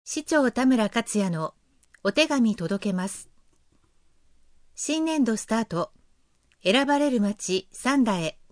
市長田村克也のお手紙届けます。新年度スタート。選ばれる町三田へ。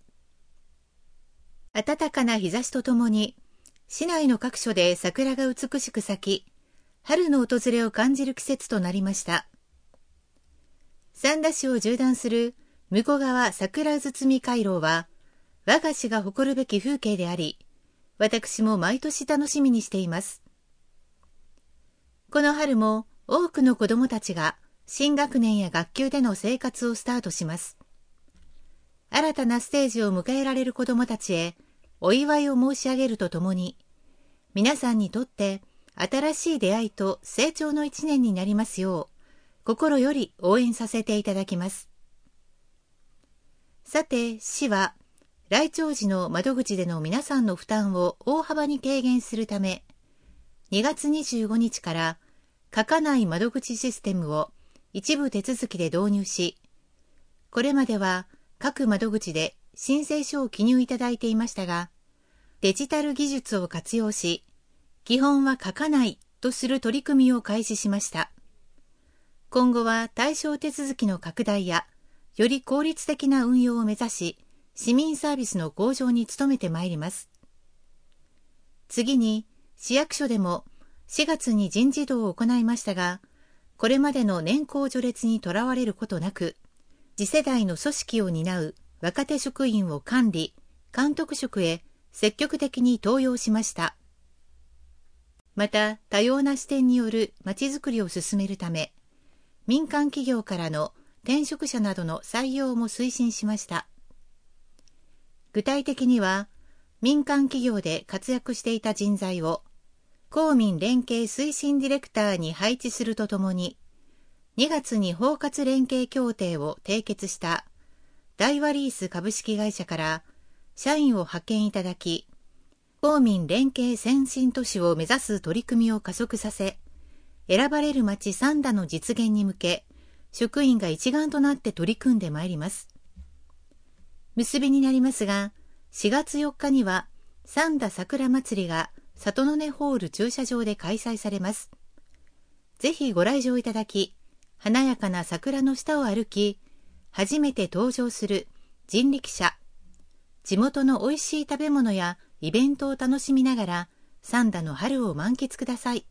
暖かな日差しとともに市内の各所で桜が美しく咲き、春の訪れを感じる季節となりました。三田市を縦断する武庫川桜堤回廊は我が市が誇るべき風景であり、私も毎年楽しみにしています。この春も多くの子どもたちが新学年や学級での生活をスタートします。新たなステージを迎えられる子どもたちへお祝いを申し上げるとともに、皆さんにとって新しい出会いと成長の一年になりますよう、心より応援させていただきます。さて、市は来庁時の窓口での皆さんの負担を大幅に軽減するため、2月25日から書かない窓口システムを一部手続きで導入し、これまでは各窓口で申請書を記入いただいていましたが、デジタル技術を活用し、基本は書かないとする取り組みを開始しました。今後は対象手続きの拡大や、より効率的な運用を目指し、市民サービスの向上に努めてまいります。次に、市役所でも4月に人事異動を行いましたが、これまでの年功序列にとらわれることなく、次世代の組織を担う若手職員を管理・監督職へ積極的に登用しました。また、多様な視点によるまちづくりを進めるため、民間企業からの転職者などの採用も推進しました。具体的には、民間企業で活躍していた人材を公民連携推進ディレクターに配置するとともに、2月に包括連携協定を締結した大和リース株式会社から社員を派遣いただき、公民連携先進都市を目指す取り組みを加速させ、選ばれる町三田の実現に向け、職員が一丸となって取り組んでまいります。結びになりますが、4月4日には三田桜まつりが里の根ホール駐車場で開催されます。ぜひご来場いただき、華やかな桜の下を歩き、初めて登場する人力車、地元の美味しい食べ物やイベントを楽しみながら、三田の春を満喫ください。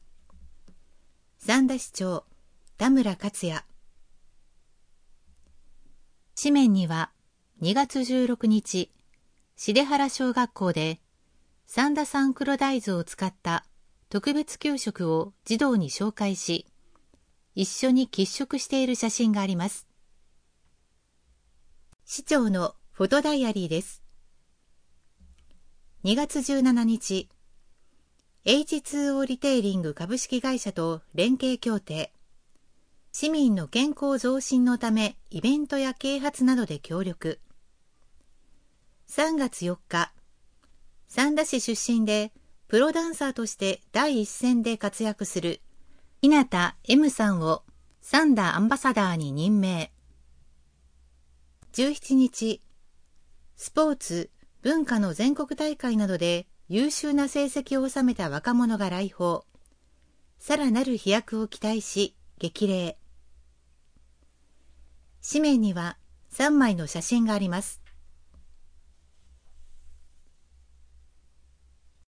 三田市長、田村克也。紙面には、2月16日、重原小学校で、三田産黒大豆を使った特別給食を児童に紹介し、一緒に喫食している写真があります。市長のフォトダイアリーです。2月17日、H2O リテイリング株式会社と連携協定、市民の健康増進のためイベントや啓発などで協力。3月4日、三田市出身でプロダンサーとして第一線で活躍する日向 M さんを三田アンバサダーに任命。17日、スポーツ・文化の全国大会などで優秀な成績を収めた若者が来訪。さらなる飛躍を期待し、激励。紙面には3枚の写真があります。